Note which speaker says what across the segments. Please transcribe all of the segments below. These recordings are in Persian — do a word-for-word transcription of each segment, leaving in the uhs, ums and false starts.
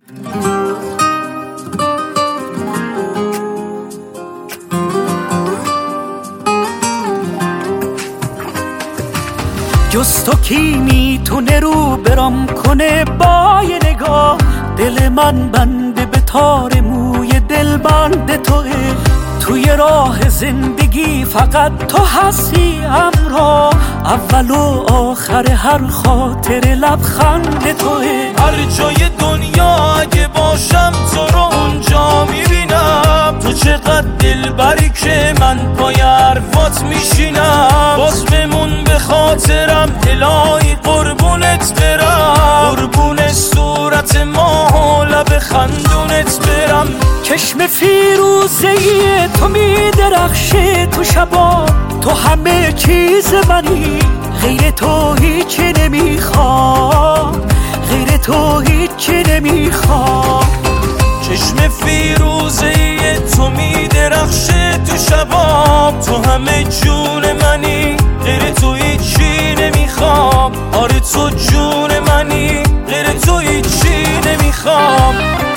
Speaker 1: جز تو کی میتونه رو برام کنه با یه نگاه؟ دل من بنده به تار موی دل بند توه. توی راه زندگی فقط تو هستی همراه، اول و آخر هر خاطر لبخند توه.
Speaker 2: هر جای دنیا اگه باشم تو رو اونجا میبینم، تو چقدر دلبری که من پای حرفات میشینم. باز بمون به خاطرم الهی قربونت برم، قربون صورت ماه و لب خندونت برم.
Speaker 1: چشم فیروزه‌ای تو میدرخشه تو شبا، تو همه چیز منی، غیر تو هیچی نمیخوام، غیر تو هیچی نمیخوام.
Speaker 2: چشم فیروزه‌ای تو میدرخشه تو شبام، تو همه جون منی، غیر تو هیچی نمیخوام. آره تو جون منی، غیر تو هیچی نمیخوام.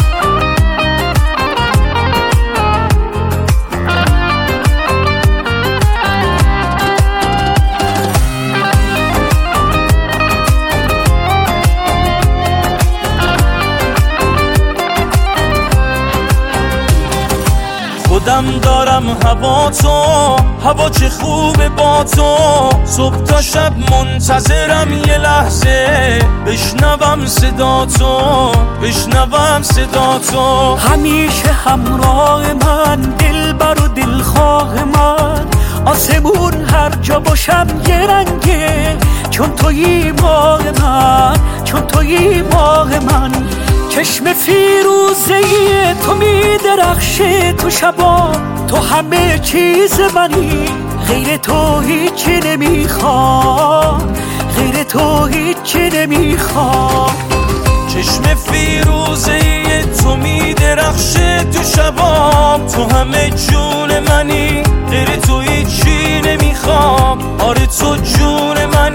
Speaker 2: خودم دارم هوا تو، هوا چه خوبه با تو. صبح تا شب منتظرم یه لحظه بشنوم صدا تو، بشنوم صدا تو.
Speaker 1: همیشه همراه من، دلبر و دلخواه من، آسمون هر جا باشم یه رنگه، چون تویی ماه من، چون تویی ماه من. چشم فیروزه‌ای تو میدرخشه تو شبا، تو همه چیز منی، غیر تو هیچی نمیخوام، غیر تو هیچی نمیخوام.
Speaker 2: چشم فیروزه‌ای تو میدرخشه تو شبام، تو همه جون منی، غیر تو هیچی نمیخوام. آره تو جون منی.